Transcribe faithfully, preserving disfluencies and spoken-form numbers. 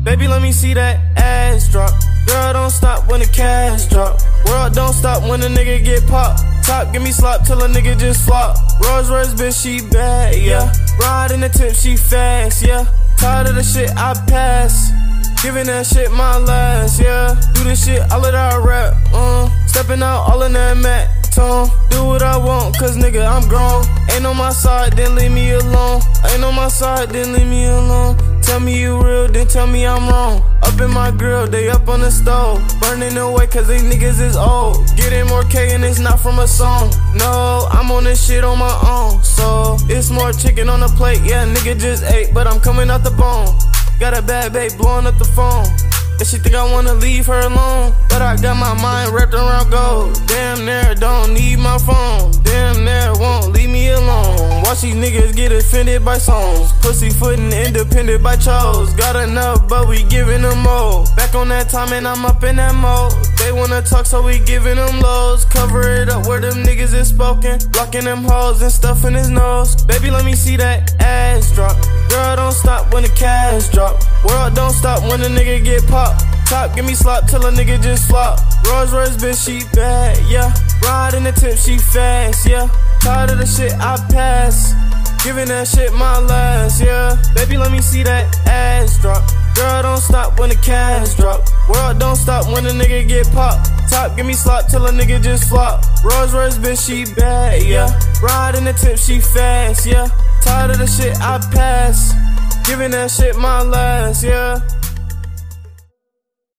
Baby, let me see that ass drop. Girl, don't stop when the cash drop. World don't stop when a nigga get popped. Top, give me slop till a nigga just flop. Rolls Royce, bitch, she bad, yeah. Ride in the tip, she fast, yeah. Tired of the shit, I pass. Giving that shit my last, yeah. Do this shit, all of that rap, uh. Stepping out, all in that mat, tone. Do what I want, cause nigga, I'm grown. Ain't on my side, then leave me alone. Ain't on my side, then leave me alone. Tell me you real, then tell me I'm wrong. Up in my grill, they up on the stove. Burning away cause these niggas is old. Getting more K and it's not from a song. No, I'm on this shit on my own. So, it's more chicken on the plate. Yeah, nigga just ate, but I'm coming out the bone. Got a bad babe blowing up the phone. And she think I wanna leave her alone. But I got my mind wrapped around gold. Damn near don't need my phone. Damn near won't leave me alone. Watch these niggas get offended by songs. Pussyfootin' independent by chose. Got enough but we giving them more. Back on that time and I'm up in that mode. They wanna talk so we giving them lows. Cover it up where them niggas is spoken. Blocking them hoes and stuff in his nose. Baby, let me see that ass drop. Girl, don't stop when the cash drop. World don't stop when a nigga get popped. Top, give me slop till a nigga just flop. Rolls Royce, bitch, she bad, yeah. Ride in the tip, she fast, yeah. Tired of the shit, I pass. Giving that shit my last, yeah. Baby, let me see that ass drop. Girl, don't stop when the cash drop. World don't stop when a nigga get popped. Top, give me slop till a nigga just flop. Rolls Royce, bitch, she bad, yeah. Ride in the tip, she fast, yeah. Tired of the shit, I pass. Giving that shit my last, yeah.